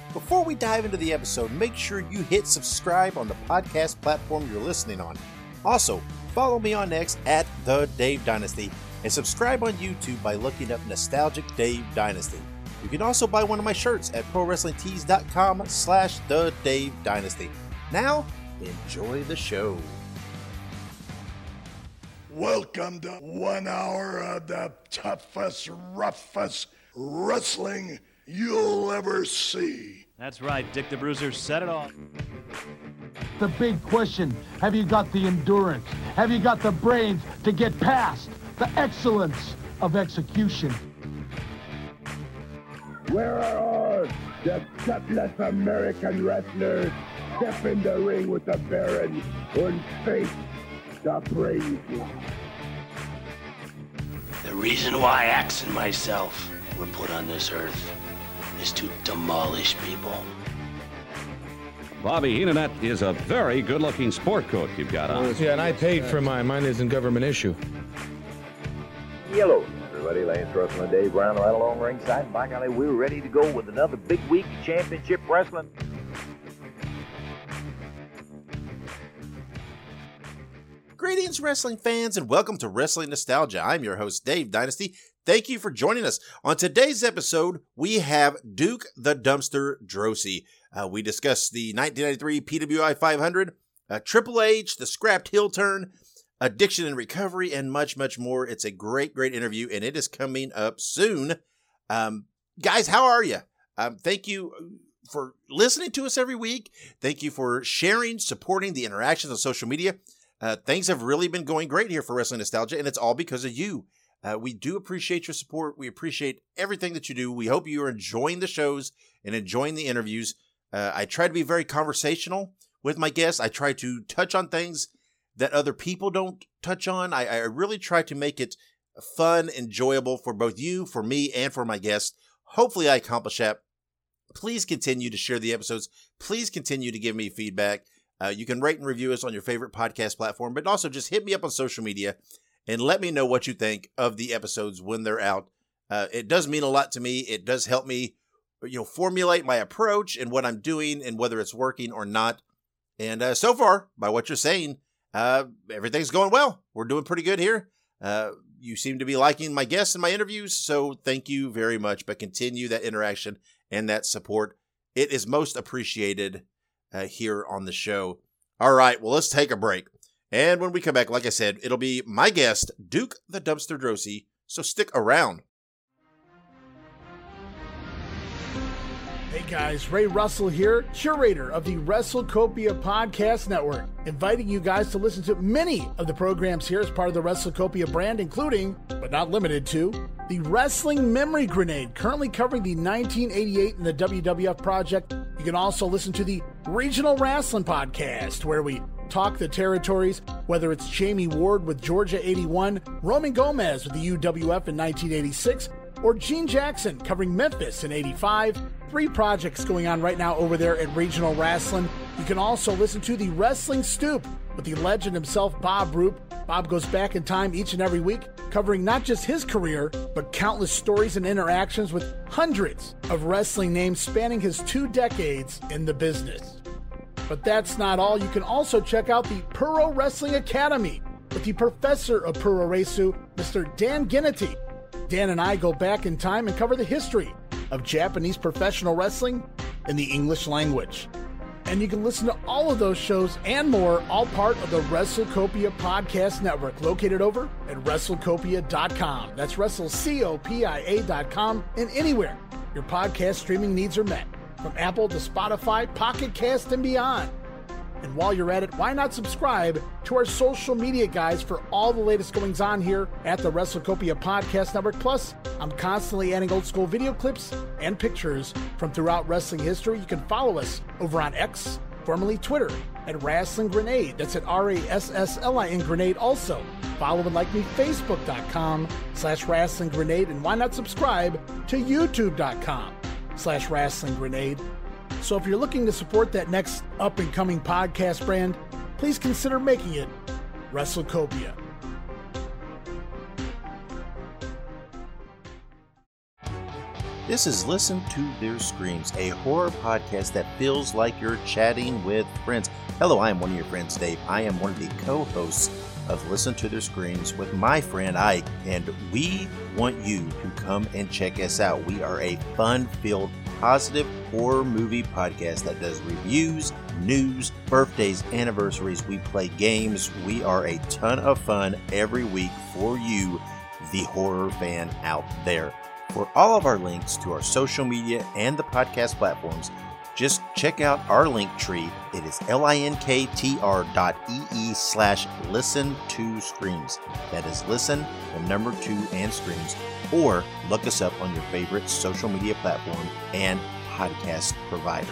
Before we dive into the episode, make sure you hit subscribe on the podcast platform you're listening on. Also, follow me on X at The Dave Dynasty and subscribe on YouTube by looking up Nostalgic Dave Dynasty. You can also buy one of my shirts at ProWrestlingTees.com/The Dave Dynasty. Now, enjoy the show. Welcome to 1 hour of the toughest, roughest wrestling you'll ever see. That's right, Dick the Bruiser said it all. The big question, have you got the endurance? Have you got the brains to get past the excellence of execution? Where are all the gutless American wrestlers? Step in the ring with the Baron and face the praise. The reason why Axe and myself were put on this earth is to demolish people. Bobby Heenan, is a very good-looking sport coat you've got on. Yeah, and I paid for mine. Mine isn't government issue. Hello, everybody. Lance Russell and Dave Brown right along ringside. And by golly, we're ready to go with another big week of championship wrestling. Greetings, wrestling fans, and welcome to Wrestling Nostalgia. I'm your host, Dave Dynasty. Thank you for joining us. On today's episode, we have Duke the Dumpster Droese. We discuss the 1993 PWI 500, Triple H, the scrapped heel turn, addiction and recovery, and much, much more. It's a great, great interview, and it is coming up soon. Guys, how are you? Thank you for listening to us every week. Thank you for sharing, supporting the interactions on social media. Things have really been going great here for Wrestling Nostalgia, and it's all because of you. We do appreciate your support. We appreciate everything that you do. We hope you are enjoying the shows and enjoying the interviews. I try to be very conversational with my guests. I try to touch on things that other people don't touch on. I really try to make it fun, enjoyable for both you, for me, and for my guests. Hopefully I accomplish that. Please continue to share the episodes. Please continue to give me feedback. You can rate and review us on your favorite podcast platform, but also just hit me up on social media and let me know what you think of the episodes when they're out. It does mean a lot to me. It does help me, formulate my approach and what I'm doing and whether it's working or not. And so far, by what you're saying, everything's going well. We're doing pretty good here. You seem to be liking my guests and my interviews, so thank you very much. But continue that interaction and that support. It is most appreciated here on the show. All right, well, let's take a break. And when we come back, like I said, it'll be my guest, Duke the Dumpster Droese, so stick around. Hey guys, Ray Russell here, curator of the WrestleCopia Podcast Network, inviting you guys to listen to many of the programs here as part of the WrestleCopia brand, including, but not limited to, the Wrestling Memory Grenade, currently covering the 1988 and the WWF project. You can also listen to the Regional Wrestling Podcast, where we talk the territories, whether it's Jamie Ward with Georgia 81, Roman Gomez with the UWF in 1986, or Gene Jackson covering Memphis in 85. 3 projects going on right now over there at Regional Wrestling. You can also listen to the Wrestling Stoop with the legend himself, Bob Roop. Bob goes back in time each and every week, covering not just his career, but countless stories and interactions with hundreds of wrestling names spanning his 2 decades in the business. But that's not all. You can also check out the Puro Wrestling Academy with the professor of Puro Resu, Mr. Dan Ginnity. Dan and I go back in time and cover the history of Japanese professional wrestling in the English language. And you can listen to all of those shows and more, all part of the WrestleCopia Podcast Network, located over at WrestleCopia.com. That's WrestleCopia.com, and anywhere your podcast streaming needs are met, from Apple to Spotify, Pocket Cast, and beyond. And while you're at it, why not subscribe to our social media guys for all the latest goings on here at the WrestleCopia Podcast Network. Plus, I'm constantly adding old school video clips and pictures from throughout wrestling history. You can follow us over on X, formerly Twitter, at Wrestling Grenade. That's at RASSLIN Grenade. Also, follow and like me, Facebook.com/Wrestling Grenade. And why not subscribe to YouTube.com/Wrestling Grenade. So if you're looking to support that next up-and-coming podcast brand, please consider making it WrestleCopia. This is Listen to Their Screams, a horror podcast that feels like you're chatting with friends. Hello, I am one of your friends, Dave. I am one of the co-hosts of Listen to Their Screams with my friend Ike, and we want you to come and check us out. We are a fun-filled, positive horror movie podcast that does reviews, news, birthdays, anniversaries. We play games. We are a ton of fun every week for you, the horror fan out there. For all of our links to our social media and the podcast platforms, just check out our link tree. It is linktr.ee/listen2screams. That is listen, the number 2 and screams. Or look us up on your favorite social media platform and podcast provider.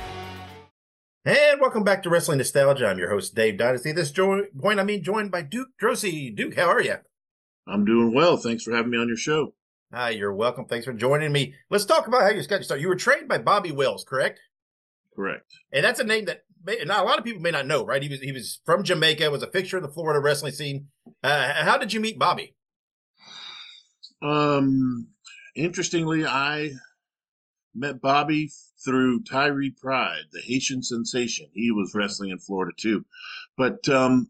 And welcome back to Wrestling Nostalgia. I'm your host, Dave Dynasty. This point, I'm joined by Duke Drosy. Duke, how are you? I'm doing well. Thanks for having me on your show. You're welcome. Thanks for joining me. Let's talk about how you got started. You were trained by Bobby Wells, correct? Correct. And that's a name that not a lot of people may not know, right? He was from Jamaica, was a fixture in the Florida wrestling scene. How did you meet Bobby? Interestingly, I met Bobby through Tyree Pride, the Haitian sensation. He was wrestling in Florida too. But I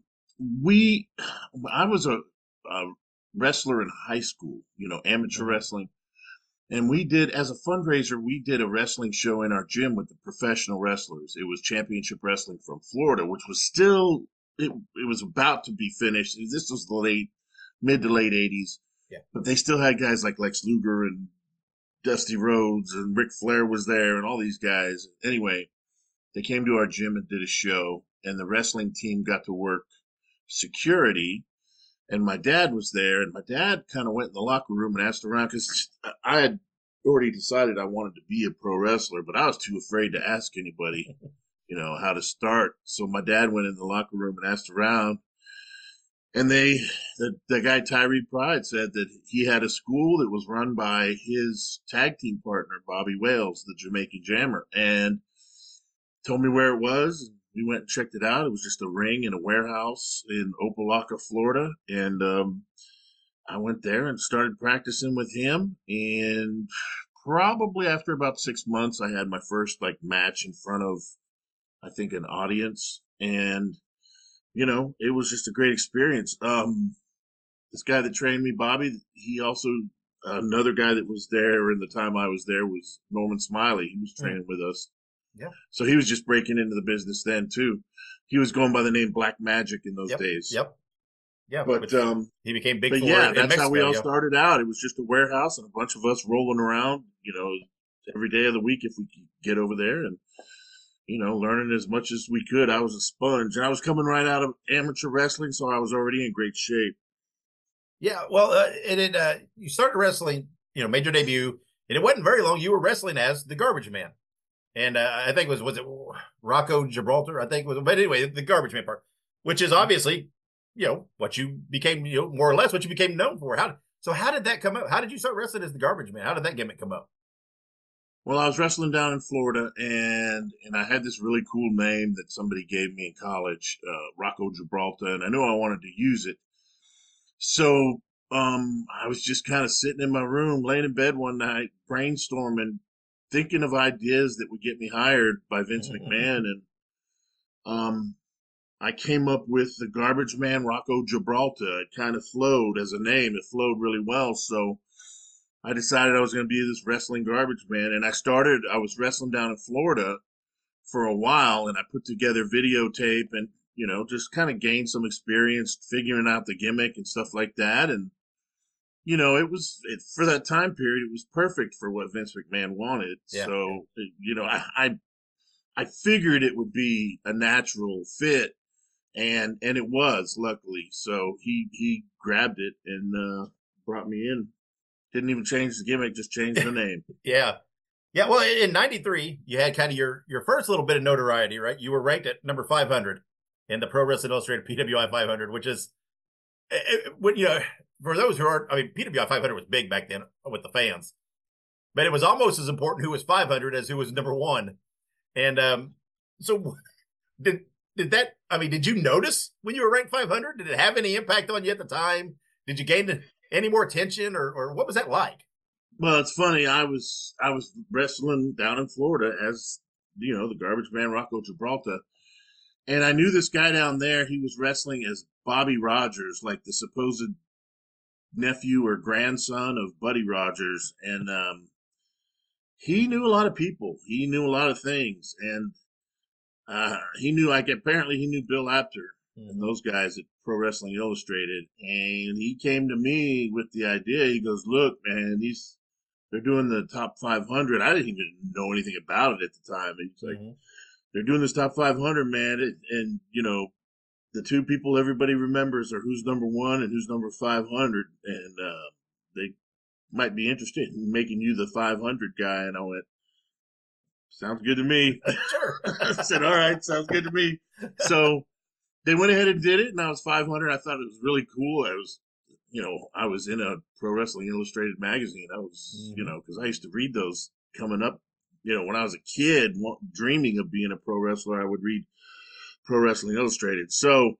was a wrestler in high school, amateur wrestling. And we did, as a fundraiser, we did a wrestling show in our gym with the professional wrestlers. It was Championship Wrestling from Florida, which was still, it was about to be finished. This was the mid to late 80s. Yeah. But they still had guys like Lex Luger and Dusty Rhodes, and Ric Flair was there, and all these guys. Anyway, they came to our gym and did a show, and the wrestling team got to work security. And my dad was there, and my dad kind of went in the locker room and asked around, because I had already decided I wanted to be a pro wrestler, but I was too afraid to ask anybody, how to start. So my dad went in the locker room and asked around, and the guy Tyree Pride said that he had a school that was run by his tag team partner, Bobby Wales, the Jamaican Jammer, and told me where it was. We went and checked it out. It was just a ring in a warehouse in Opelika, Florida. And I went there and started practicing with him. And probably after about 6 months, I had my first match in front of, I think, an audience. And, it was just a great experience. This guy that trained me, Bobby, he also, another guy that was there in the time I was there was Norman Smiley. He was training with us. Yeah. So he was just breaking into the business then too. He was going by the name Black Magic in those days. Yep. Yeah. But he became big. But yeah, that's how we all started out. It was just a warehouse and a bunch of us rolling around, every day of the week if we could get over there and, learning as much as we could. I was a sponge, and I was coming right out of amateur wrestling, so I was already in great shape. Yeah. Well, you started wrestling, made your debut, and it wasn't very long. You were wrestling as the Garbage Man. And I think was it Rocco Gibraltar? I think it was, but anyway, the Garbage Man part, which is obviously, what you became, more or less what you became known for. How did that come up? How did you start wrestling as the Garbage Man? How did that gimmick come up? Well, I was wrestling down in Florida, and I had this really cool name that somebody gave me in college, Rocco Gibraltar, and I knew I wanted to use it. So I was just kind of sitting in my room, laying in bed one night, brainstorming, thinking of ideas that would get me hired by Vince McMahon. And I came up with the Garbage Man Rocco Gibraltar. It kind of flowed as a name. It flowed really well. So I decided I was going to be this wrestling garbage man. And I was wrestling down in Florida for a while, and I put together videotape and, just kind of gained some experience figuring out the gimmick and stuff like that. And for that time period, it was perfect for what Vince McMahon wanted. Yeah. So, I figured it would be a natural fit, and it was, luckily. So he grabbed it and brought me in. Didn't even change the gimmick, just changed the name. Yeah. Yeah, well, in 93, you had kind of your first little bit of notoriety, right? You were ranked at number 500 in the Pro Wrestling Illustrated PWI 500, which is, for those who aren't, PWI 500 was big back then with the fans, but it was almost as important who was 500 as who was number 1. And so did you notice when you were ranked 500? Did it have any impact on you at the time? Did you gain any more attention, or what was that like? Well, it's funny. I was wrestling down in Florida as the Garbage Man Rocco Gibraltar, and I knew this guy down there. He was wrestling as Bobby Rogers, like the supposed nephew or grandson of Buddy Rogers, and he knew a lot of people. He knew a lot of things, and he knew apparently he knew Bill Apter and those guys at Pro Wrestling Illustrated, and he came to me with the idea. He goes, "Look, man, they're doing the top 500. I didn't even know anything about it at the time. And he's like, they're doing this top 500, man, and the two people everybody remembers are who's number 1 and who's number 500, and they might be interested in making you the 500 guy." And I went, "Sounds good to me." Sure. I said, "All right, sounds good to me." So they went ahead and did it, and I was 500. I thought it was really cool. I was in a Pro Wrestling Illustrated magazine. I was, because I used to read those coming up, when I was a kid, dreaming of being a pro wrestler. I would read Pro Wrestling Illustrated. So,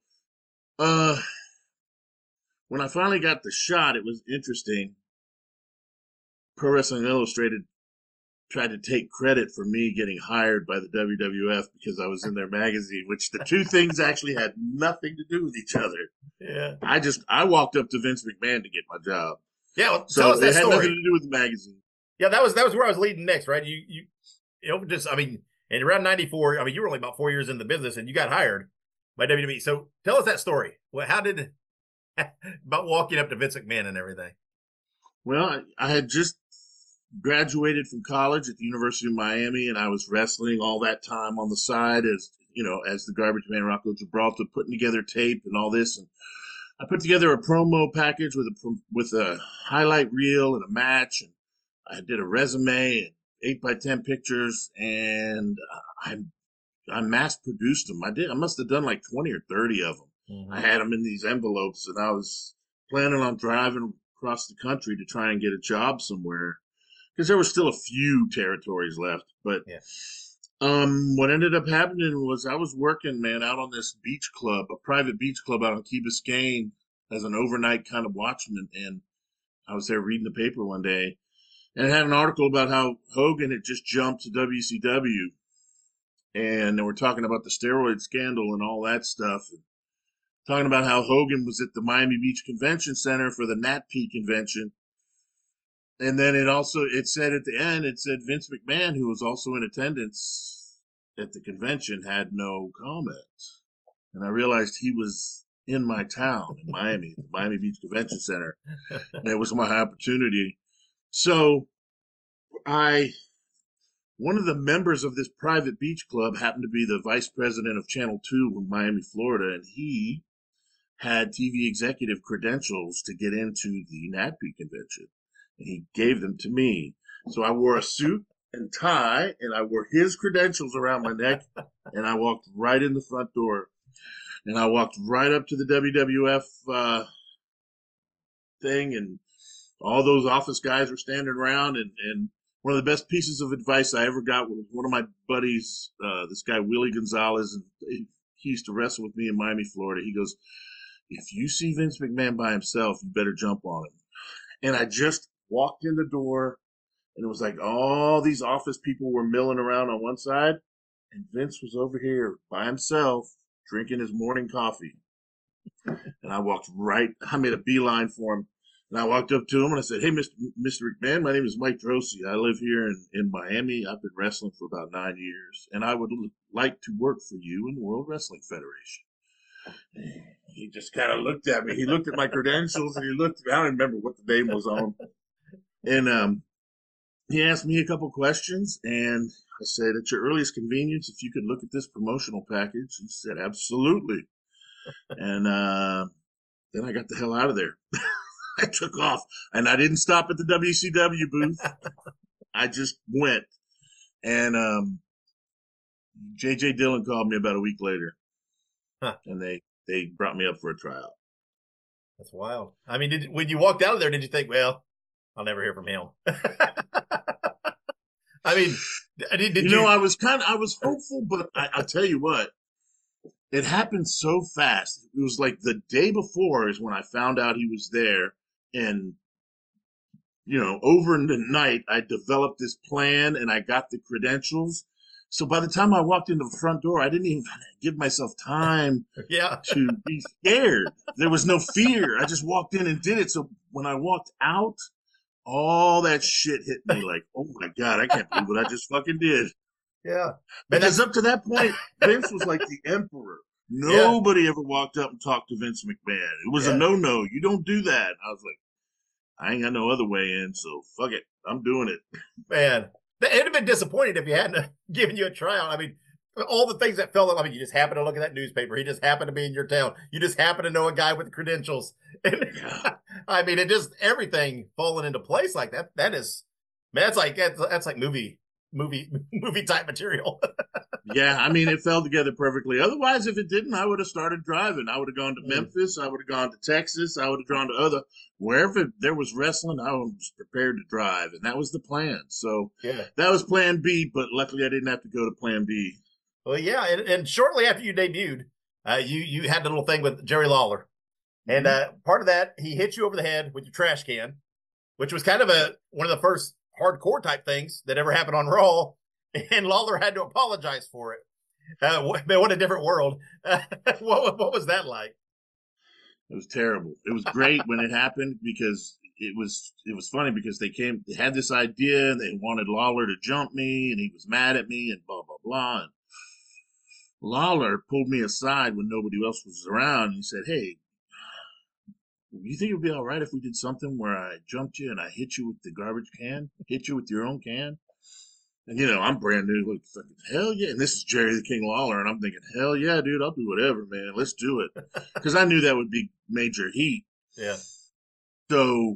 when I finally got the shot, it was interesting. Pro Wrestling Illustrated tried to take credit for me getting hired by the WWF because I was in their magazine, which the two things actually had nothing to do with each other. Yeah. I walked up to Vince McMahon to get my job. Yeah, well, so tell us that it had story. nothing to do with the magazine. Yeah, that was where I was leading next, right? You and around 94, you were only about 4 years in the business and you got hired by WWE. So tell us that story. Well, about walking up to Vince McMahon and everything? Well, I had just graduated from college at the University of Miami, and I was wrestling all that time on the side as the Garbage Man Rocco Gibraltar, putting together tape and all this. And I put together a promo package with a highlight reel and a match, and I did a resume and 8x10 pictures, and I mass produced them. I must have done like 20 or 30 of them. Mm-hmm. I had them in these envelopes, and I was planning on driving across the country to try and get a job somewhere, because there were still a few territories left. But what ended up happening was I was working, man, out on this beach club, a private beach club out on Key Biscayne, as an overnight kind of watchman. And I was there reading the paper one day, and it had an article about how Hogan had just jumped to WCW. And they were talking about the steroid scandal and all that stuff. And talking about how Hogan was at the Miami Beach Convention Center for the NatP convention. And then it said at the end, Vince McMahon, who was also in attendance at the convention, had no comment. And I realized he was in my town, in Miami, the Miami Beach Convention Center. And it was my opportunity. So one of the members of this private beach club happened to be the vice president of Channel 2 in Miami, Florida, and he had TV executive credentials to get into the NatP convention. And he gave them to me. So I wore a suit and tie, and I wore his credentials around my neck, and I walked right in the front door. And I walked right up to the WWF thing, and all those office guys were standing around. And one of the best pieces of advice I ever got was one of my buddies, this guy, Willie Gonzalez, and he used to wrestle with me in Miami, Florida. He goes, "If you see Vince McMahon by himself, you better jump on him." And I just walked in the door, and it was like all these office people were milling around on one side, and Vince was over here by himself drinking his morning coffee. And I made a beeline for him, and I walked up to him, and I said, "Hey, Mr. McMahon, my name is Mike Drosy. I live here in Miami. I've been wrestling for about 9 years, and I would like to work for you in the World Wrestling Federation." He just kind of looked at me. He looked at my credentials, and he looked at me. I don't remember what the name was on. And he asked me a couple questions, and I said, "At your earliest convenience, if you could look at this promotional package." He said, "Absolutely." And then I got the hell out of there. I took off, and I didn't stop at the WCW booth. I just went. And J.J. Dillon called me about a week later, and they brought me up for a tryout. That's wild. I mean, when you walked out of there, did you think, well, I'll never hear from him? I mean, I was hopeful, but I'll tell you what, it happened so fast. It was like the day before is when I found out he was there, and over the night, I developed this plan and I got the credentials. So by the time I walked into the front door, I didn't even give myself time to be scared. There was no fear. I just walked in and did it. So when I walked out, all that shit hit me like, oh my God, I can't believe what I just fucking did. Yeah. Because up to that point, Vince was like the emperor. Nobody ever walked up and talked to Vince McMahon. It was a no-no. You don't do that. I was like, I ain't got no other way in, so fuck it. I'm doing it. Man, it'd have been disappointing if he hadn't given you a tryout. I mean, all the things that felt like, you just happen to look at that newspaper. He just happened to be in your town. You just happen to know a guy with the credentials. And, I mean, it just, everything falling into place like that. That is, man, that's like movie type material. Yeah, I mean, it fell together perfectly. Otherwise, if it didn't, I would have started driving. I would have gone to Memphis. I would have gone to Texas. I would have gone to wherever there was wrestling, I was prepared to drive. And that was the plan. So that was plan B, but luckily I didn't have to go to plan B. Well, yeah. And shortly after you debuted, you had the little thing with Jerry Lawler. And part of that, he hit you over the head with your trash can, which was kind of one of the first hardcore type things that ever happened on Raw. And Lawler had to apologize for it. What a different world. What was that like? It was terrible. It was great when it happened because it was funny because they had this idea and they wanted Lawler to jump me and he was mad at me and blah, blah, blah. And Lawler pulled me aside when nobody else was around and he said, hey, you think it would be all right if we did something where I jumped you and I hit you with the garbage can, hit you with your own can? And, I'm brand new. Like, hell yeah. And this is Jerry the King Lawler. And I'm thinking, hell yeah, dude, I'll do whatever, man. Let's do it. Because I knew that would be major heat. Yeah. So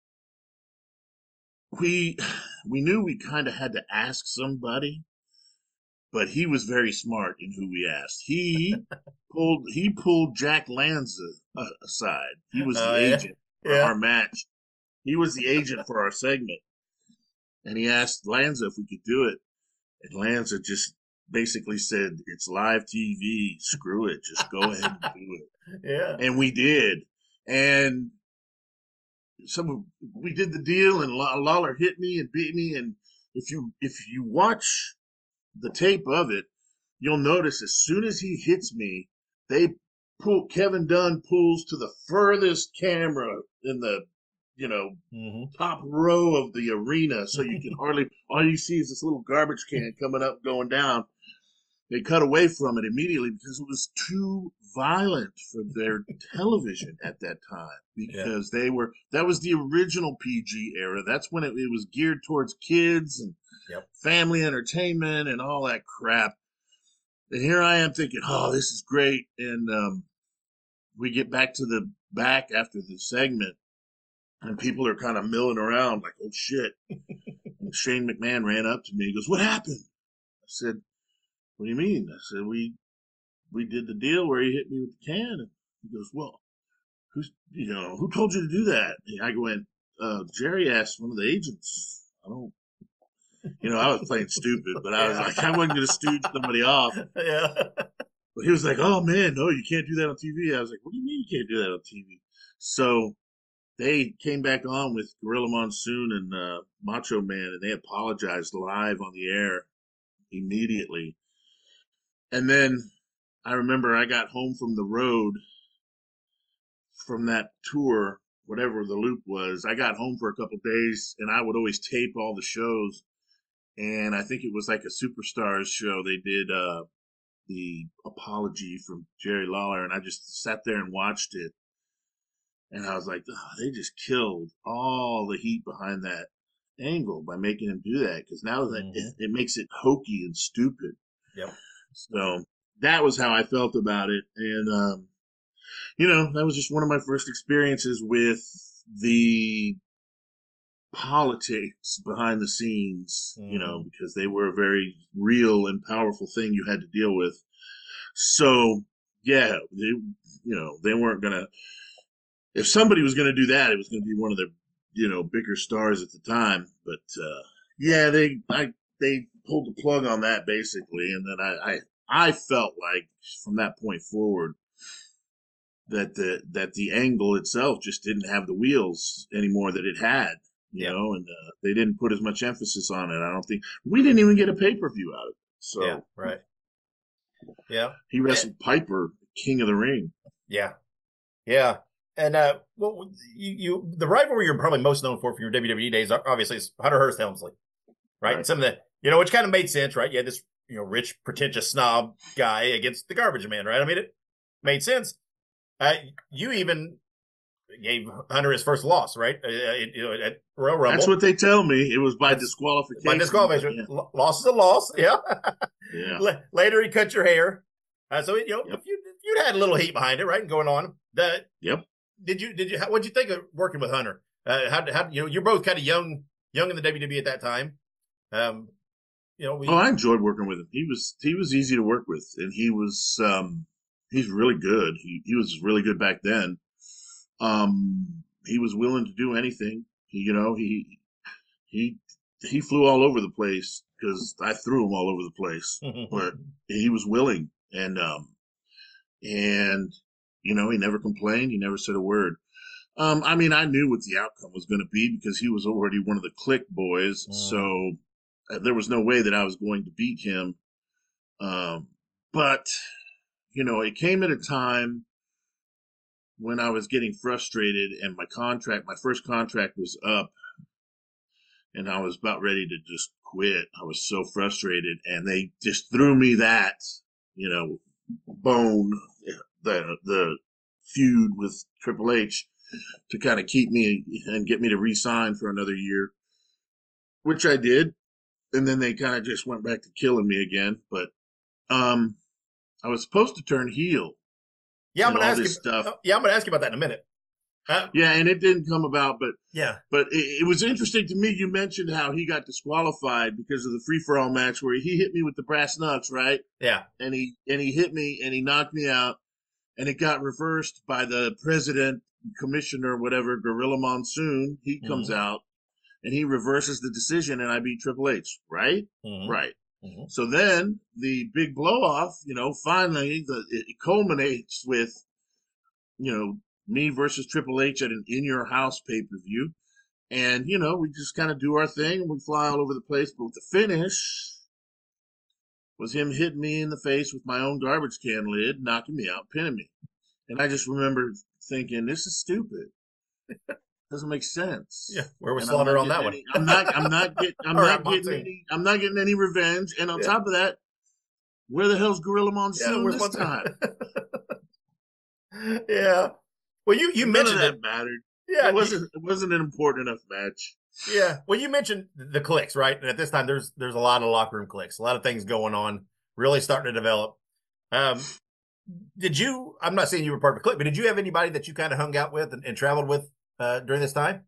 we knew we kind of had to ask somebody, but he was very smart in who we asked. He pulled Jack Lanza aside. He was the agent for our match. He was the agent for our segment. And he asked Lanza if we could do it. And Lanza just basically said, it's live TV. Screw it. Just go ahead and do it. Yeah. And we did. And we did the deal and Lawler hit me and beat me. And if you watch the tape of it, you'll notice as soon as he hits me, Kevin Dunn pulls to the furthest camera in the top row of the arena, so you can all you see is this little garbage can coming up, going down. They cut away from it immediately because it was too violent for their television at that time because that was the original PG era. That's when it was geared towards kids and family entertainment and all that crap. And here I am thinking, oh, this is great. And we get back to the back after the segment. And people are kind of milling around like, oh, shit. And Shane McMahon ran up to me. He goes, what happened? I said, what do you mean? I said, we did the deal where he hit me with the can. And he goes, well, who told you to do that? And I went, Jerry asked one of the agents. I was playing stupid, but I was like, I wasn't going to stooge somebody off. Yeah. But he was like, oh, man, no, you can't do that on TV. I was like, what do you mean you can't do that on TV? So they came back on with Gorilla Monsoon and Macho Man, and they apologized live on the air immediately. And then I remember I got home from the road from that tour, whatever the loop was. I got home for a couple days, and I would always tape all the shows. And I think it was like a Superstars show. They did the apology from Jerry Lawler, and I just sat there and watched it. And I was like, oh, they just killed all the heat behind that angle by making him do that. Because now that it makes it hokey and stupid. Yep. So that was how I felt about it. And, that was just one of my first experiences with the politics behind the scenes, because they were a very real and powerful thing you had to deal with. So, yeah, they weren't going to. If somebody was going to do that, it was going to be one of the, bigger stars at the time. But they pulled the plug on that basically, and then I felt like from that point forward that the angle itself just didn't have the wheels anymore that it had. you know, and they didn't put as much emphasis on it. I don't think we didn't even get a pay-per-view out of it. So yeah, right. Yeah. He wrestled Piper, King of the Ring. Yeah. Yeah. And well, you the rivalry you're probably most known for your WWE days, obviously, is Hunter Hearst Helmsley, right? And some of the, which kind of made sense, right? You had this, rich, pretentious snob guy against the garbage man, right? I mean, it made sense. You even gave Hunter his first loss, right? At Royal Rumble. That's what they tell me. It was by disqualification. By disqualification. Yeah. Loss is a loss. Yeah. Yeah. Later, he cut your hair. So if you'd had a little heat behind it, right, and going on. Yep. What'd you think of working with Hunter? How you're both kind of young in the WWE at that time. I enjoyed working with him. He was easy to work with, and he's really good. He was really good back then. He was willing to do anything. He flew all over the place because I threw him all over the place, but he was willing, and he never complained. He never said a word. I knew what the outcome was going to be because he was already one of the Click boys, so there was no way that I was going to beat him. But it came at a time when I was getting frustrated and my first contract was up, and I was about ready to just quit. I was so frustrated, and they just threw me that, bone, the feud with Triple H to kind of keep me and get me to re-sign for another year, which I did. And then they kind of just went back to killing me again. But I was supposed to turn heel. Yeah, I'm going to ask you. I'm going to ask you about that in a minute. Yeah, and it didn't come about, but yeah, but it was interesting to me. You mentioned how he got disqualified because of the free-for-all match where he hit me with the brass knucks, right? Yeah, and he hit me and he knocked me out, and it got reversed by the president, commissioner, whatever, Gorilla Monsoon. He comes out and he reverses the decision, and I beat Triple H, right? Right. So then the big blow off, finally it culminates with, me versus Triple H at an In Your House pay-per-view. And, we just kind of do our thing and we fly all over the place. But the finish was him hitting me in the face with my own garbage can lid, knocking me out, pinning me. And I just remember thinking, this is stupid. Doesn't make sense. Yeah, where was Slaughter on that one? I'm not getting any revenge. And on top of that, where the hell's Gorilla Monsoon this time? Yeah. Well, you mentioned that mattered. Yeah, it wasn't an important enough match. Yeah. Well, you mentioned the clicks, right? And at this time, there's a lot of locker room clicks, a lot of things going on, really starting to develop. Did you? I'm not saying you were part of a clique, but did you have anybody that you kind of hung out with and traveled with during this time?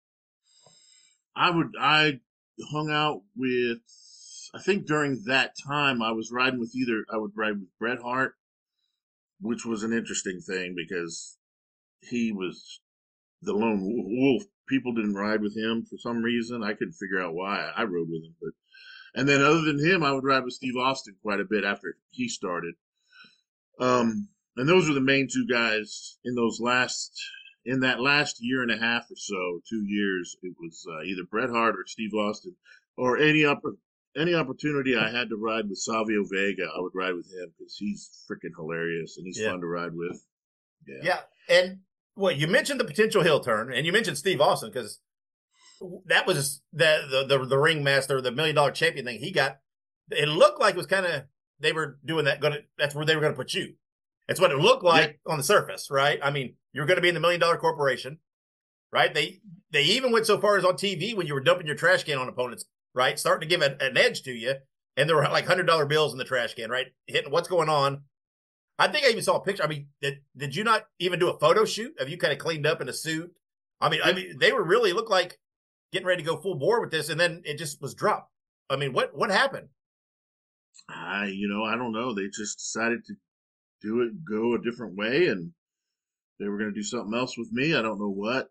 I hung out with. I think during that time I was riding with I would ride with Bret Hart, which was an interesting thing because he was the lone wolf. People didn't ride with him for some reason. I couldn't figure out why. I rode with him, and then other than him, I would ride with Steve Austin quite a bit after he started. And those were the main two guys in that last year and a half or so, 2 years. It was either Bret Hart or Steve Austin, or any opportunity I had to ride with Savio Vega, I would ride with him because he's freaking hilarious and he's fun to ride with. Yeah. And you mentioned the potential heel turn, and you mentioned Steve Austin because that was the ringmaster, the $1 million champion thing he got. It looked like it was kind of they were doing that. That's where they were going to put you. That's what it looked like on the surface, right? I mean, you're going to be in the $1 million corporation, right? They even went so far as on TV when you were dumping your trash can on opponents, right? Starting to give an edge to you, and there were like $100 bills in the trash can, right? Hitting what's going on. I think I even saw a picture. I mean, did you not even do a photo shoot? Have you kind of cleaned up in a suit? I mean, they were really looked like getting ready to go full bore with this, and then it just was dropped. I mean, what happened? I don't know. They just decided to go a different way, and they were going to do something else with me. I don't know what.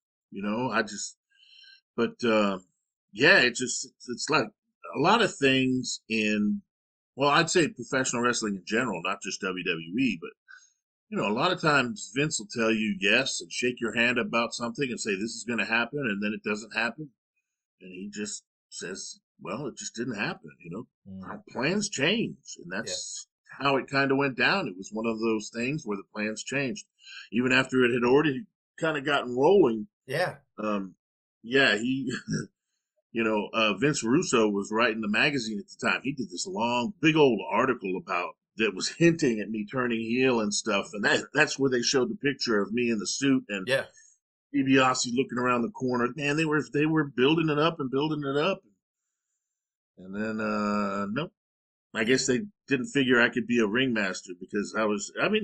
It's like a lot of things I'd say professional wrestling in general, not just WWE, but a lot of times Vince will tell you yes and shake your hand about something and say this is going to happen, and then it doesn't happen. And he just says, well, it just didn't happen. Our plans change, and that's how it kind of went down. It was one of those things where the plans changed, even after it had already kind of gotten rolling. Yeah. He, Vince Russo was writing the magazine at the time. He did this long, big old article about that was hinting at me turning heel and stuff, and that's where they showed the picture of me in the suit and DiBiase looking around the corner. Man, they were building it up, and then nope. I guess they didn't figure I could be a ringmaster because I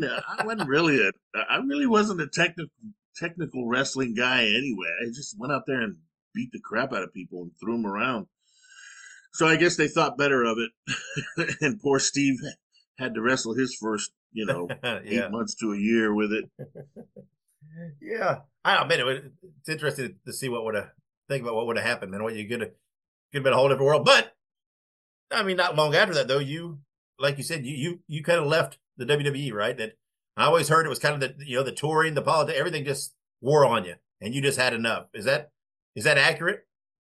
really wasn't a technical wrestling guy anyway. I just went out there and beat the crap out of people and threw them around. So I guess they thought better of it, and poor Steve had to wrestle his first, 8 months to a year with it. Yeah, I mean, it's interesting to see what would have happened, man. What you could have been a whole different world. But I mean, not long after that, though, you, like you said, you kind of left the WWE, right? That I always heard it was kind of the touring, the politics, everything just wore on you, and you just had enough. Is that accurate?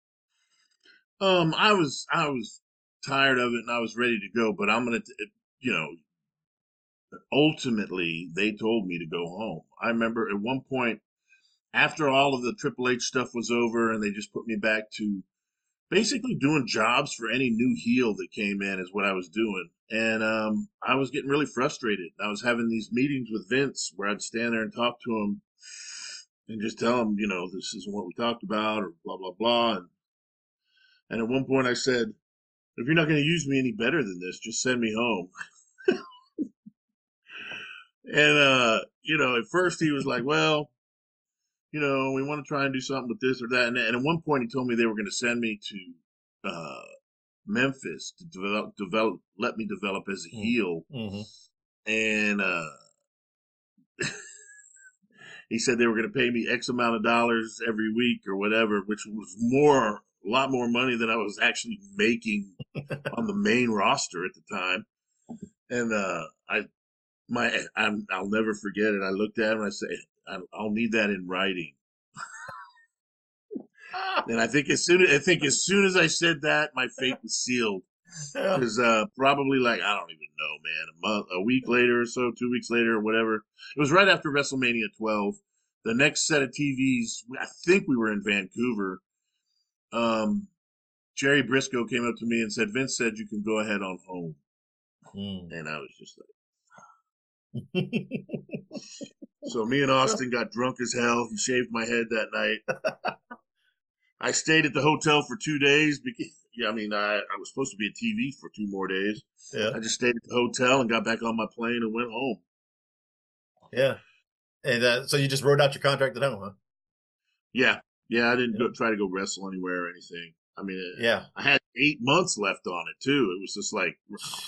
I was tired of it, and I was ready to go. But I'm gonna, ultimately, they told me to go home. I remember at one point, after all of the Triple H stuff was over, and they just put me back to basically doing jobs for any new heel that came in is what I was doing. And I was getting really frustrated. I was having these meetings with Vince where I'd stand there and talk to him and just tell him, this isn't what we talked about or blah, blah, blah. And at one point I said, if you're not going to use me any better than this, just send me home. And, at first he was like, well, we want to try and do something with this or that. And at one point he told me they were going to send me to Memphis to let me develop as a heel. Mm-hmm. And he said they were going to pay me X amount of dollars every week or whatever, which was a lot more money than I was actually making on the main roster at the time. And I'll never forget it. I looked at him and I said, I'll need that in writing. And I think as soon as I said that, my fate was sealed. Because probably I don't even know, man, a week later or so, 2 weeks later or whatever. It was right after WrestleMania 12. The next set of TVs, I think we were in Vancouver. Jerry Briscoe came up to me and said, Vince said you can go ahead on home. And I was just like, so me and Austin got drunk as hell. He shaved my head that night. I stayed at the hotel for 2 days because, I was supposed to be at TV for 2 more days. Yeah. I just stayed at the hotel and got back on my plane and went home. Yeah. And so you just wrote out your contract at home, huh? Yeah. Yeah, I didn't try to go wrestle anywhere or anything. I had 8 months left on it, too. It was just like,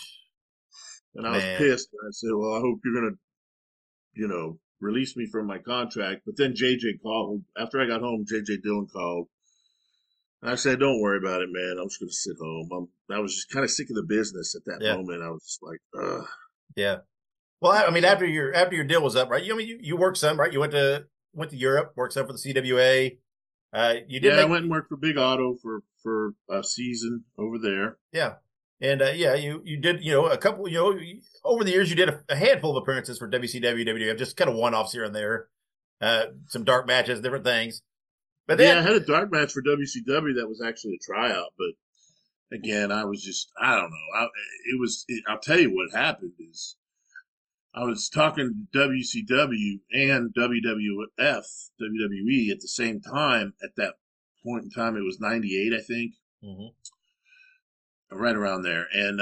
and I was pissed. And I said, well, I hope you're going to, release me from my contract. But then JJ called. After I got home, JJ Dillon called. And I said, don't worry about it, man. I'm just going to sit home. I was just kind of sick of the business at that moment. I was just like, ugh. Yeah. Well, after your deal was up, right? You worked some, right? You went to Europe, worked some for the CWA. I went and worked for Big Auto for a season over there. Yeah. And you did, a couple, over the years you did a handful of appearances for WCW, WWF, just kind of one-offs here and there, some dark matches, different things. But then, I had a dark match for WCW that was actually a tryout, but again, I was just, I don't know. I'll tell you what happened is I was talking to WCW and WWF, WWE at the same time. At that point in time, it was 98, I think. Right around there. And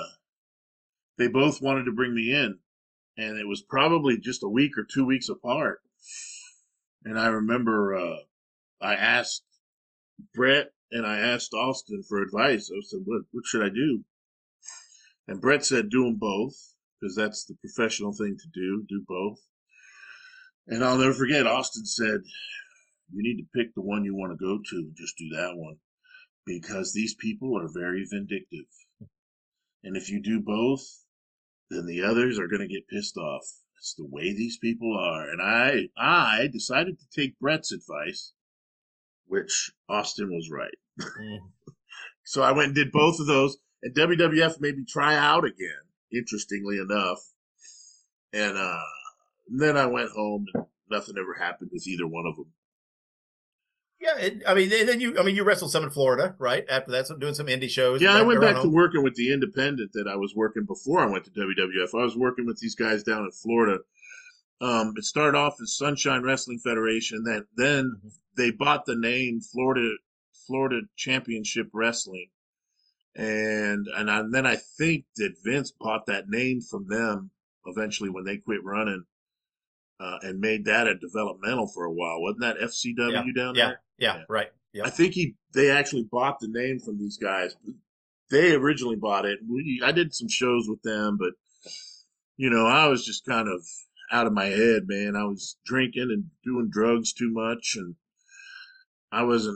they both wanted to bring me in. And it was probably just a week or 2 weeks apart. And I remember I asked Brett and I asked Austin for advice. I said, what should I do? And Brett said, do them both, because that's the professional thing to do both. And I'll never forget, Austin said, you need to pick the one you want to go to and just do that one. Because these people are very vindictive. And if you do both, then the others are going to get pissed off. It's the way these people are. And I decided to take Brett's advice, which Austin was right. So I went and did both of those, and WWF made me try out again, interestingly enough. And then I went home, and nothing ever happened with either one of them. Yeah, and then you wrestled some in Florida, right? After that, doing some indie shows. Yeah, I went back to working with the independent that I was working before I went to WWF. I was working with these guys down in Florida. It started off as Sunshine Wrestling Federation. Then they bought the name Florida Championship Wrestling, and then I think that Vince bought that name from them eventually when they quit running, and made that a developmental for a while. Wasn't that FCW down there? Yeah, right. Yep. I think they actually bought the name from these guys. They originally bought it. I did some shows with them, but I was just kind of out of my head, man. I was drinking and doing drugs too much, and I was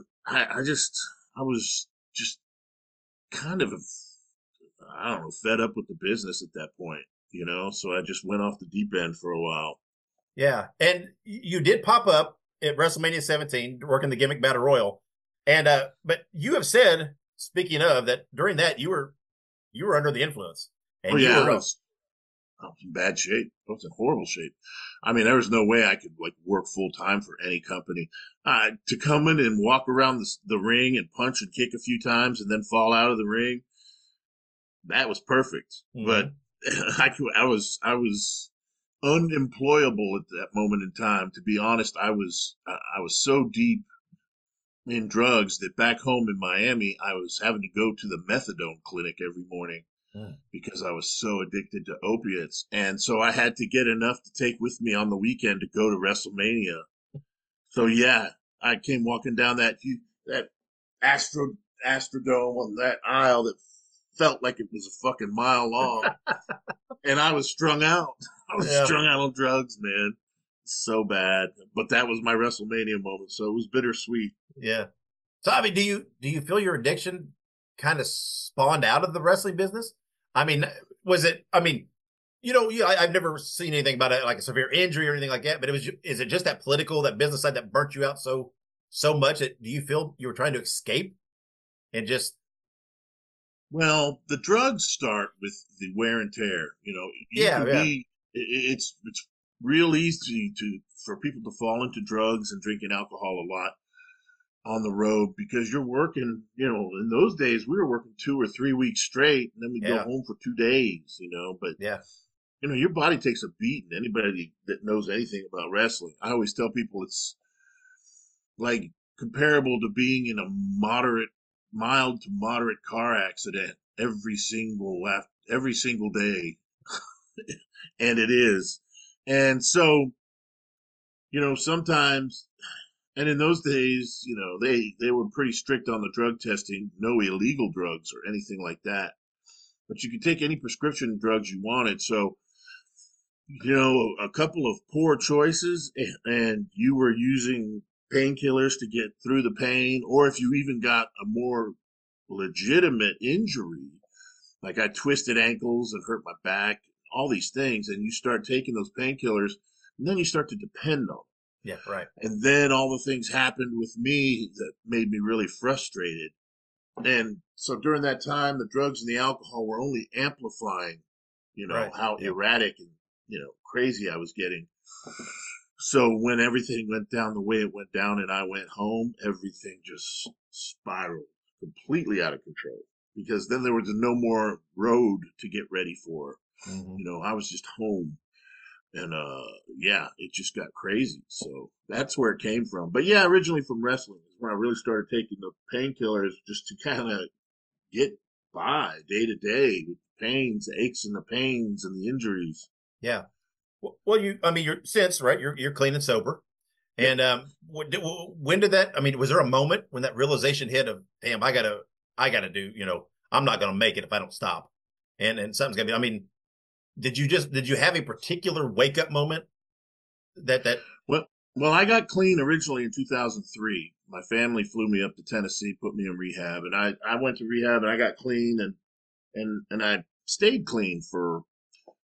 just kind of, I don't know, fed up with the business at that point, so I just went off the deep end for a while. Yeah. And you did pop up at WrestleMania 17, working the Gimmick Battle Royal. And, but you have said, speaking of that, during that, you were under the influence. And I was in bad shape. I was in horrible shape. I mean, there was no way I could work full time for any company. To come in and walk around the ring and punch and kick a few times and then fall out of the ring, that was perfect. Mm-hmm. But I was unemployable at that moment in time. To be honest, I was so deep in drugs that back home in Miami, I was having to go to the methadone clinic every morning. Because I was so addicted to opiates. And so I had to get enough to take with me on the weekend to go to WrestleMania. So yeah, I came walking down that Astrodome on that aisle that felt like it was a fucking mile long. And I was strung out. I was strung out on drugs, man. So bad. But that was my WrestleMania moment, so it was bittersweet. Yeah. So I mean, do you feel your addiction kind of spawned out of the wrestling business? I mean, was it, I've never seen anything about it, like a severe injury or anything like that, but is it just that that business side that burnt you out so much that do you feel you were trying to escape and just? Well, the drugs start with the wear and tear, it's real easy for people to fall into drugs and drinking alcohol a lot on the road because you're working, in those days we were working 2 or 3 weeks straight and then we go home for 2 days, but your body takes a beating. Anybody that knows anything about wrestling, I always tell people it's like comparable to being in a mild to moderate car accident every single day. And it is. And so, sometimes. And in those days, they were pretty strict on the drug testing, no illegal drugs or anything like that. But you could take any prescription drugs you wanted. So, a couple of poor choices and you were using painkillers to get through the pain. Or if you even got a more legitimate injury, like I twisted ankles and hurt my back, all these things, and you start taking those painkillers and then you start to depend on them. Yeah, right. And then all the things happened with me that made me really frustrated. And so during that time, the drugs and the alcohol were only amplifying, how erratic and, crazy I was getting. So when everything went down the way it went down and I went home, everything just spiraled completely out of control because then there was no more road to get ready for. Mm-hmm. I was just home. And, it just got crazy. So that's where it came from. But yeah, originally from wrestling is when I really started taking the painkillers just to kind of get by day to day with the pains, the aches and the pains and the injuries. Yeah. Well, you're since, right? You're clean and sober. And, when did that, was there a moment when that realization hit of, damn, I gotta do, I'm not going to make it if I don't stop. And something's going to be, did you have a particular wake up moment that? Well, I got clean originally in 2003. My family flew me up to Tennessee, put me in rehab, and I went to rehab and I got clean and I stayed clean for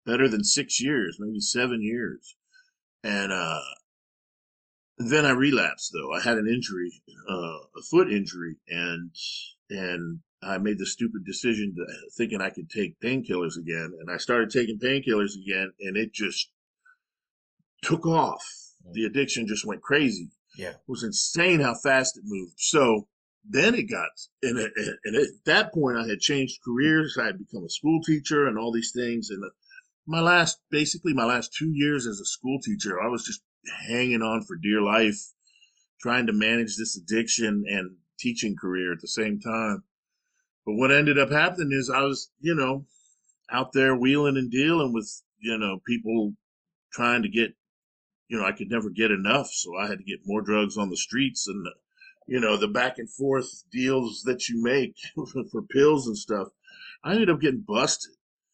better than 6 years, maybe 7 years. And then I relapsed, though. I had an injury, a foot injury, and I made the stupid decision thinking I could take painkillers again. And I started taking painkillers again, and it just took off. The addiction just went crazy. Yeah. It was insane how fast it moved. So then it got, and at that point I had changed careers. I had become a school teacher and all these things. And my last 2 years as a school teacher, I was just hanging on for dear life, trying to manage this addiction and teaching career at the same time. But what ended up happening is I was, out there wheeling and dealing with, people trying to get, I could never get enough. So I had to get more drugs on the streets and, the back and forth deals that you make for pills and stuff. I ended up getting busted.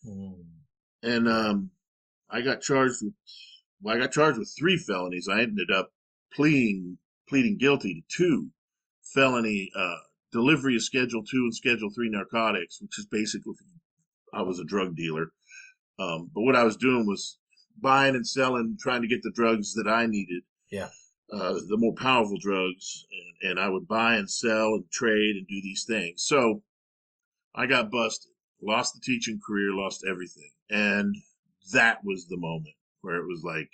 And I got charged with 3 felonies. I ended up pleading guilty to 2 felony delivery of Schedule 2 and Schedule 3 narcotics, which is basically I was a drug dealer. But what I was doing was buying and selling, trying to get the drugs that I needed. Yeah. The more powerful drugs, and I would buy and sell and trade and do these things. So I got busted, lost the teaching career, lost everything. And that was the moment where it was like,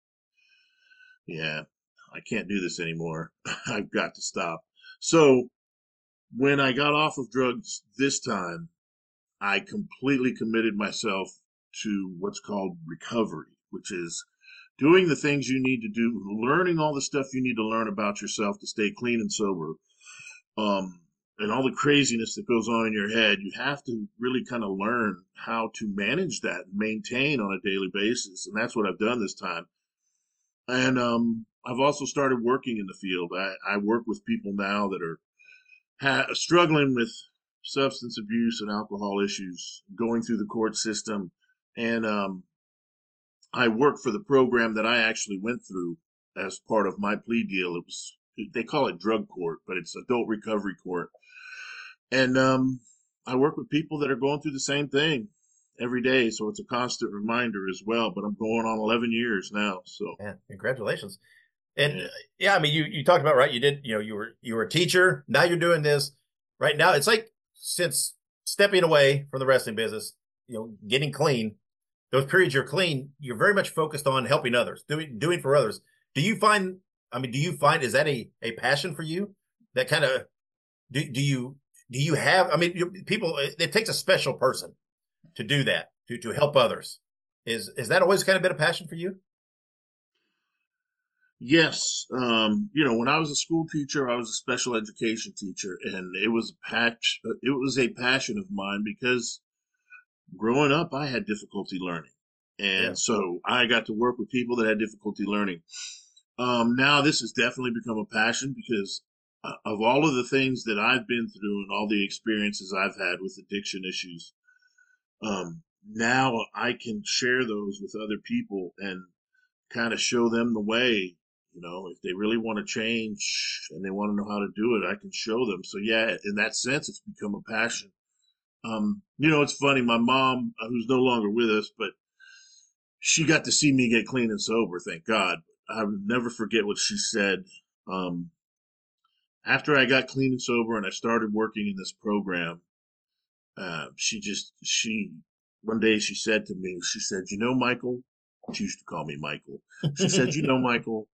yeah, I can't do this anymore. I've got to stop. So when I got off of drugs this time, I completely committed myself to what's called recovery, which is doing the things you need to do, learning all the stuff you need to learn about yourself to stay clean and sober, and all the craziness that goes on in your head. You have to really kind of learn how to manage that and maintain on a daily basis. And that's what I've done this time. And I've also started working in the field. I work with people now that are struggling with substance abuse and alcohol issues, going through the court system. And I work for the program that I actually went through as part of my plea deal. They call it drug court, but it's adult recovery court. And I work with people that are going through the same thing every day. So it's a constant reminder as well. But I'm going on 11 years now. So yeah, congratulations. And I mean, you talked about, right, you did, you were a teacher. Now you're doing this right now. It's like since stepping away from the wrestling business, getting clean, those periods you're clean, you're very much focused on helping others, doing for others. Do you find, is that a passion for you? That kind of, do you have, people, it takes a special person to do that, to help others. Is that always kind of been a passion for you? Yes. When I was a school teacher, I was a special education teacher, and it was a passion of mine because growing up, I had difficulty learning. And so I got to work with people that had difficulty learning. Now this has definitely become a passion because of all of the things that I've been through and all the experiences I've had with addiction issues. Now I can share those with other people and kind of show them the way. If they really want to change and they want to know how to do it, I can show them. So yeah, in that sense, it's become a passion. It's funny. My mom, who's no longer with us, but she got to see me get clean and sober. Thank God. I will never forget what she said. After I got clean and sober and I started working in this program, one day she said to me, she said, Michael, she used to call me Michael. She said, Michael,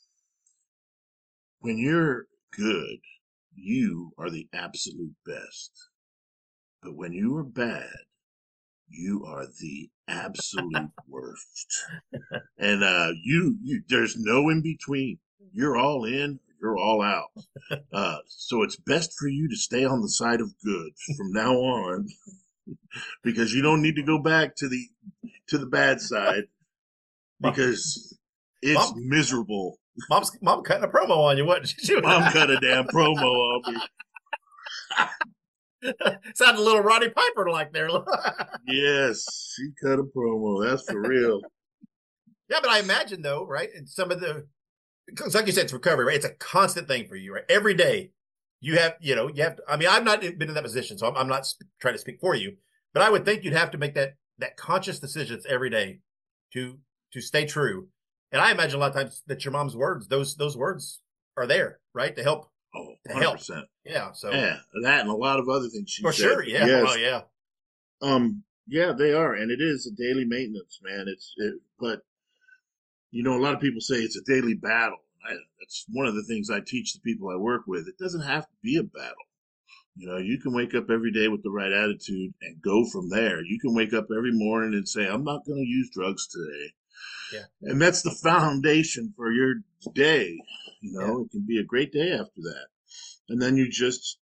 when you're good, you are the absolute best. But when you are bad, you are the absolute worst. And there's no in between. You're all in, you're all out. So it's best for you to stay on the side of good from now on, because you don't need to go back to the bad side, because it's miserable. Mom cutting a promo on you, wasn't she? Mom cut a damn promo on me. Sounded a little Roddy Piper like there. Yes, she cut a promo. That's for real. Yeah, but I imagine though, right? And some of because like you said, it's recovery, right? It's a constant thing for you, right? Every day you have to, I've not been in that position, so I'm not trying to speak for you, but I would think you'd have to make that that conscious decisions every day to stay true. And I imagine a lot of times that your mom's words, those words are there, right? To help. Oh, to help. 100%. Yeah. So yeah, that and a lot of other things she for said. sure. Yeah. Yes. Well, yeah. Yeah, they are, and it is a daily maintenance, man. But you know, a lot of people say it's a daily battle. That's one of the things I teach the people I work with. It doesn't have to be a battle. You know, you can wake up every day with the right attitude and go from there. You can wake up every morning and say, I'm not going to use drugs today. Yeah. And that's the foundation for your day. You know, It can be a great day after that. And then it's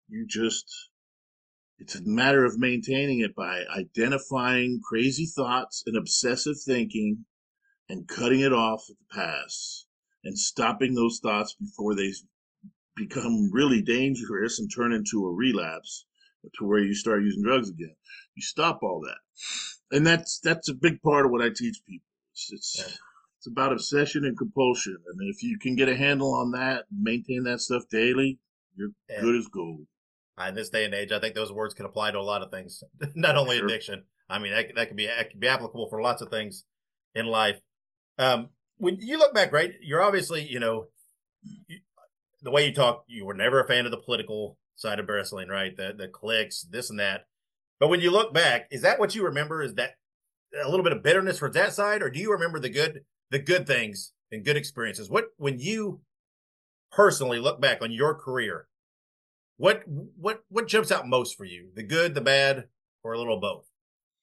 a matter of maintaining it by identifying crazy thoughts and obsessive thinking and cutting it off at the pass and stopping those thoughts before they become really dangerous and turn into a relapse to where you start using drugs again. You stop all that. And that's a big part of what I teach people. It's about obsession and compulsion. And if you can get a handle on that and maintain that stuff daily, you're good as gold. In this day and age, I think those words can apply to a lot of things, not only addiction. I mean, that could be applicable for lots of things in life. When you look back, right, you're obviously, the way you talk, you were never a fan of the political side of wrestling, right? The cliques, this and that. But when you look back, is that what you remember? Is that a little bit of bitterness for that side, or do you remember the good things and good experiences? When you personally look back on your career, what jumps out most for you? The good, the bad, or a little of both?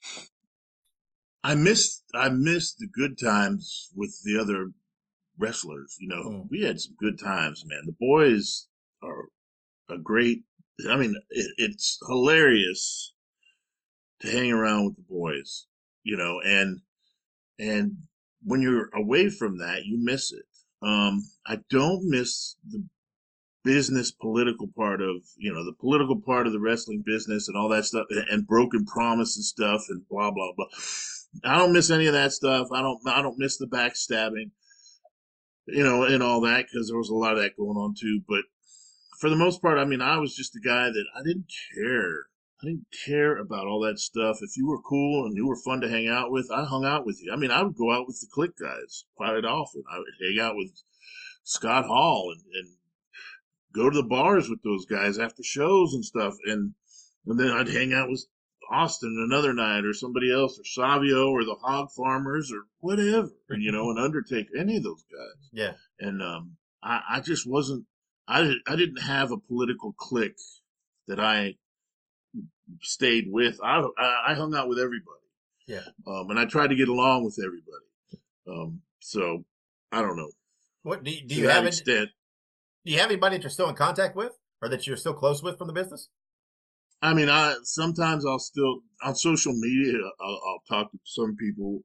I missed the good times with the other wrestlers. We had some good times, man. The boys are a great. I mean, it's hilarious to hang around with the boys, and when you're away from that, you miss it. I don't miss the political part of, the political part of the wrestling business and all that stuff and broken promise and stuff and blah, blah, blah. I don't miss any of that stuff. I don't miss the backstabbing, and all that, because there was a lot of that going on too. But for the most part, I mean, I was just a guy that I didn't care. I didn't care about all that stuff. If you were cool and you were fun to hang out with, I hung out with you. I mean, I would go out with the Click guys quite often. I would hang out with Scott Hall and go to the bars with those guys after shows and stuff. And then I'd hang out with Austin another night or somebody else or Savio or the Hog Farmers or whatever, and Undertaker, any of those guys. Yeah. And I just wasn't, I didn't have a political clique that I stayed with. I hung out with everybody. Yeah. And I tried to get along with everybody. So I don't know. What do you have? Do you have anybody that you're still in contact with, or that you're still close with from the business? I mean, sometimes I'll still on social media. I'll talk to some people.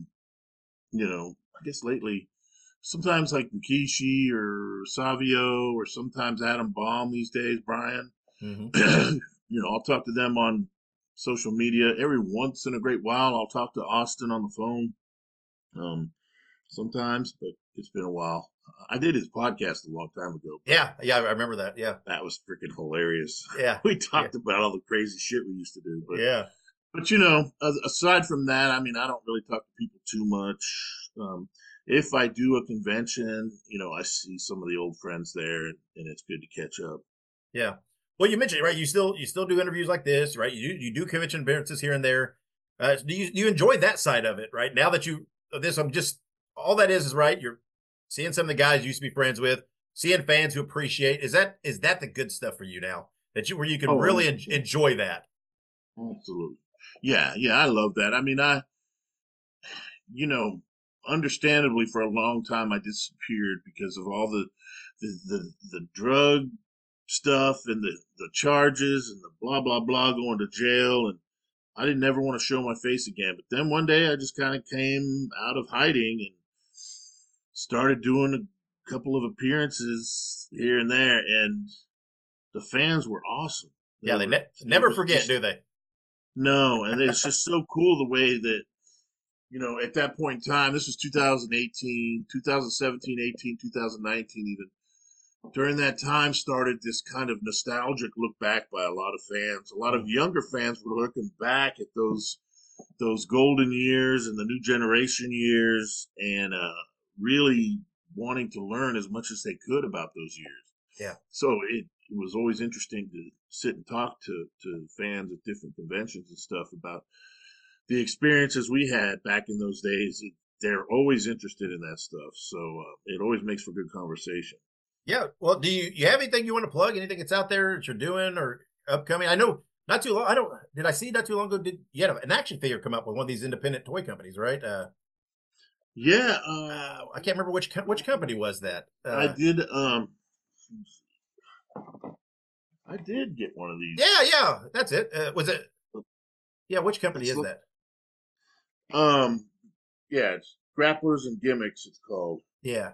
I guess lately, sometimes like Rikishi or Savio, or sometimes Adam Baum these days, Brian. Mm-hmm. I'll talk to them on social media. Every once in a great while, I'll talk to Austin on the phone. Sometimes, but it's been a while. I did his podcast a long time ago. Yeah, I remember that. Yeah, that was freaking hilarious. Yeah, we talked about all the crazy shit we used to do. But, yeah, but aside from that, I mean, I don't really talk to people too much. If I do a convention, I see some of the old friends there, and it's good to catch up. Yeah. Well, you mentioned, right, you still do interviews like this, right? You do convention appearances here and there. Do you enjoy that side of it, right? Now that all that is right. You're seeing some of the guys you used to be friends with, seeing fans who appreciate. Is that the good stuff for you now? Where you can really enjoy that? Absolutely. Yeah, I love that. I mean, understandably for a long time I disappeared because of all the drug stuff and the charges and the blah blah blah, going to jail, and I didn't ever want to show my face again. But then one day I just kind of came out of hiding and started doing a couple of appearances here and there, and the fans were awesome. They never forget, do they? No, and it's just so cool the way that, at that point in time, this was 2018, 2017, 18, 2019 even. During that time started this kind of nostalgic look back by a lot of fans. A lot of younger fans were looking back at those those golden years and the new generation years, and really wanting to learn as much as they could about those years. Yeah. So it was always interesting to sit and talk to fans at different conventions and stuff about the experiences we had back in those days. They're always interested in that stuff. So it always makes for good conversation. Yeah. Well, do you have anything you want to plug? Anything that's out there that you're doing or upcoming? I know not too long. Did I see not too long ago? You had an action figure come up with one of these independent toy companies, right? Yeah. I can't remember which company was that. I did. I did get one of these. Yeah. That's it. Was it? Yeah. Which company is that? Yeah, it's Grapplers and Gimmicks. It's called. Yeah.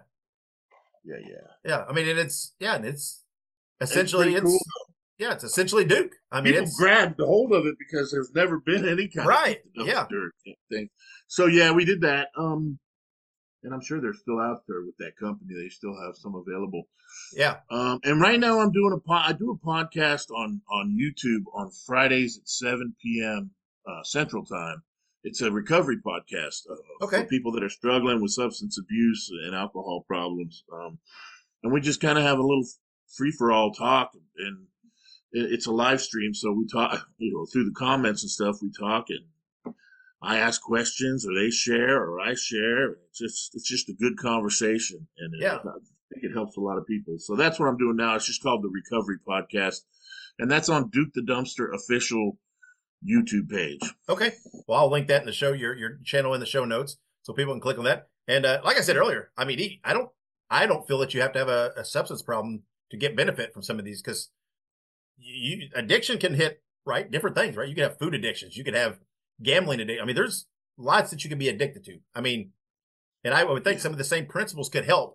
Yeah. I mean, it's essentially it's cool. It's essentially Duke. I mean, people grabbed a hold of it because there's never been any kind of thing. So yeah, we did that. And I'm sure they're still out there with that company. They still have some available. Yeah. And right now I'm doing I do a podcast on YouTube on Fridays at 7 p.m. Central Time. It's a recovery podcast for people that are struggling with substance abuse and alcohol problems. And we just kind of have a little free-for-all talk, and it's a live stream. So we talk, through the comments and stuff, we talk, and I ask questions, or they share, or I share. It's just a good conversation, and I think it helps a lot of people. So that's what I'm doing now. It's just called the Recovery Podcast, and that's on Duke the Dumpster official YouTube page. Okay. Well, I'll link that in the show, your channel in the show notes, so people can click on that. And like I said earlier, I mean, I don't feel that you have to have a substance problem to get benefit from some of these, because addiction can hit different things, right? You can have food addictions, you could have gambling addiction. I mean, there's lots that you can be addicted to. I mean, and I would think some of the same principles could help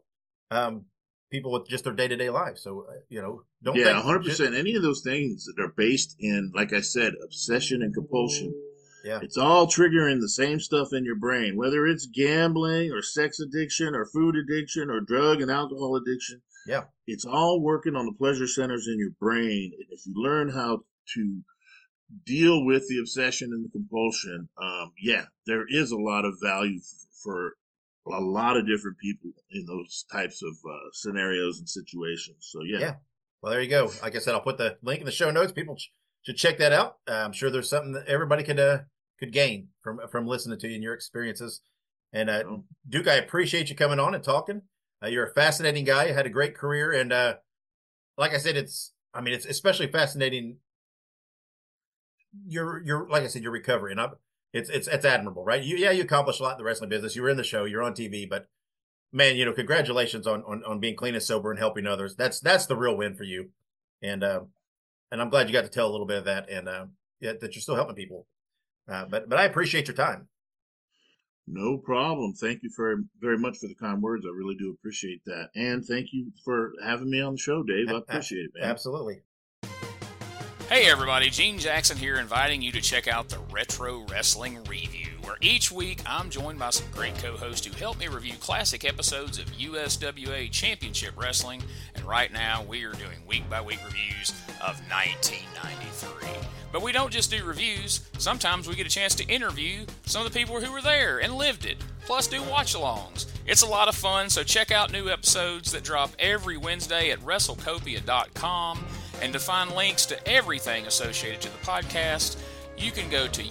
people with just their day-to-day lives. So, don't think 100%. Any of those things that are based in, like I said, obsession and compulsion. Yeah. It's all triggering the same stuff in your brain, whether it's gambling or sex addiction or food addiction or drug and alcohol addiction. Yeah. It's all working on the pleasure centers in your brain. And if you learn how to deal with the obsession and the compulsion, there is a lot of value for a lot of different people in those types of scenarios and situations. So, yeah. Well, there you go. Like I said, I'll put the link in the show notes. People should check that out. I'm sure there's something that everybody could gain from listening to you and your experiences. And Duke, I appreciate you coming on and talking. You're a fascinating guy. You had a great career. And like I said, it's especially fascinating. Like I said, your recovery. And it's admirable, right? You accomplished a lot in the wrestling business. You were in the show, you're on TV, but man, congratulations on being clean and sober and helping others. That's the real win for you. And I'm glad you got to tell a little bit of that, and that you're still helping people. But I appreciate your time. No problem. Thank you very much for the kind words. I really do appreciate that. And thank you for having me on the show, Dave. I appreciate it, man. Absolutely. Hey everybody, Gene Jackson here, inviting you to check out the Retro Wrestling Review, where each week I'm joined by some great co-hosts who help me review classic episodes of USWA Championship Wrestling, and right now we are doing week-by-week reviews of 1993. But we don't just do reviews, sometimes we get a chance to interview some of the people who were there and lived it, plus do watch-alongs. It's a lot of fun, so check out new episodes that drop every Wednesday at WrestleCopia.com. And to find links to everything associated to the podcast, you can go to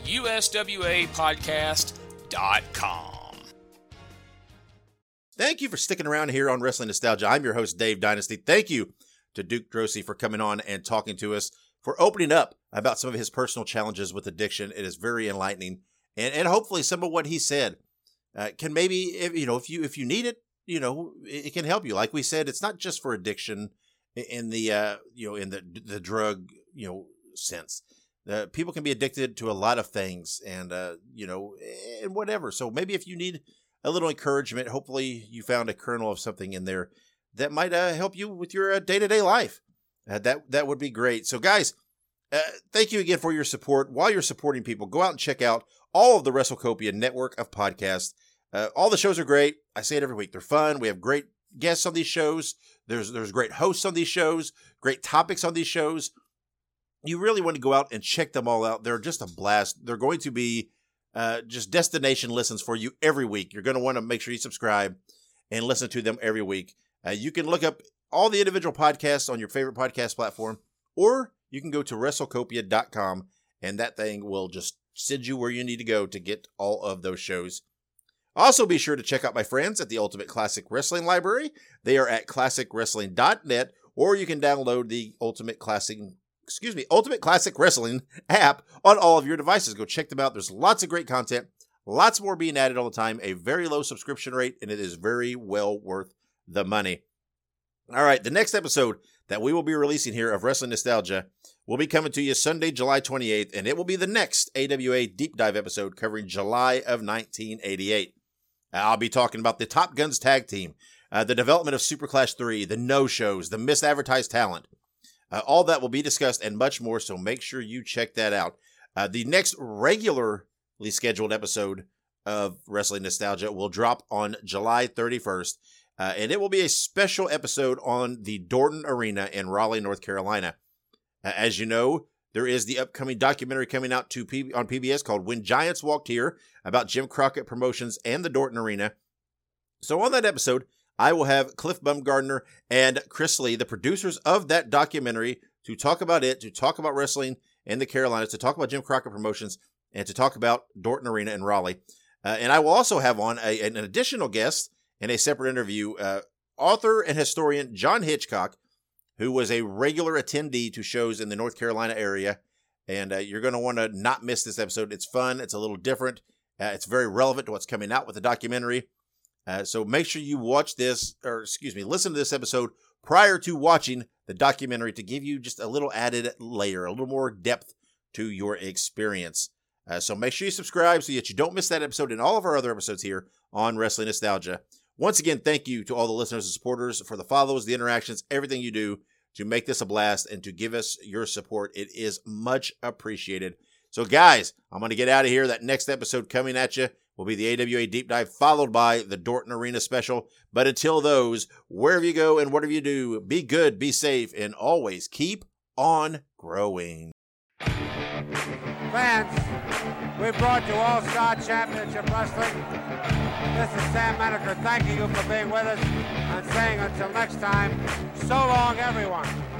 USWApodcast.com. Thank you for sticking around here on Wrestling Nostalgia. I'm your host, Dave Dynasty. Thank you to Duke Drosy for coming on and talking to us, for opening up about some of his personal challenges with addiction. It is very enlightening. And hopefully some of what he said can maybe, if you need it, it can help you. Like we said, it's not just for addiction in the in the drug sense. People can be addicted to a lot of things, and and whatever. So maybe if you need a little encouragement, hopefully you found a kernel of something in there that might help you with your day-to-day life. That would be great. So guys, thank you again for your support. While you're supporting people, go out and check out all of the WrestleCopia network of podcasts. All the shows are great. I say it every week. They're fun. We have great guests on these shows. There's great hosts on these shows, great topics on these shows. You really want to go out and check them all out. They're just a blast. They're going to be just destination listens for you every week. You're going to want to make sure you subscribe and listen to them every week. You can look up all the individual podcasts on your favorite podcast platform, or you can go to WrestleCopia.com, and that thing will just send you where you need to go to get all of those shows. Also, be sure to check out my friends at the Ultimate Classic Wrestling Library. They are at ClassicWrestling.net, or you can download the Ultimate Classic Wrestling app on all of your devices. Go check them out. There's lots of great content, lots more being added all the time, a very low subscription rate, and it is very well worth the money. All right, the next episode that we will be releasing here of Wrestling Nostalgia will be coming to you Sunday, July 28th, and it will be the next AWA Deep Dive episode covering July of 1988. I'll be talking about the Top Guns tag team, the development of Super Clash 3, the no-shows, the misadvertised talent. All that will be discussed and much more, so make sure you check that out. The next regularly scheduled episode of Wrestling Nostalgia will drop on July 31st, and it will be a special episode on the Dorton Arena in Raleigh, North Carolina. As you know, there is the upcoming documentary coming out on PBS called When Giants Walked Here, about Jim Crockett Promotions and the Dorton Arena. So on that episode, I will have Cliff Bumgardner and Chris Lee, the producers of that documentary, to talk about it, to talk about wrestling in the Carolinas, to talk about Jim Crockett Promotions, and to talk about Dorton Arena in Raleigh. And I will also have on an additional guest in a separate interview, author and historian John Hitchcock, who was a regular attendee to shows in the North Carolina area. And you're going to want to not miss this episode. It's fun. It's a little different. It's very relevant to what's coming out with the documentary. So make sure you listen to this episode prior to watching the documentary to give you just a little added layer, a little more depth to your experience. So make sure you subscribe so that you don't miss that episode and all of our other episodes here on Wrestling Nostalgia. Once again, thank you to all the listeners and supporters for the follows, the interactions, everything you do to make this a blast and to give us your support. It is much appreciated. So guys, I'm going to get out of here. That next episode coming at you will be the AWA Deep Dive, followed by the Dorton Arena special. But until those, wherever you go and whatever you do, be good, be safe, and always keep on growing. Fans, we brought you All-Star Championship Wrestling. This is Sam Menaker thanking you for being with us and saying until next time, so long everyone.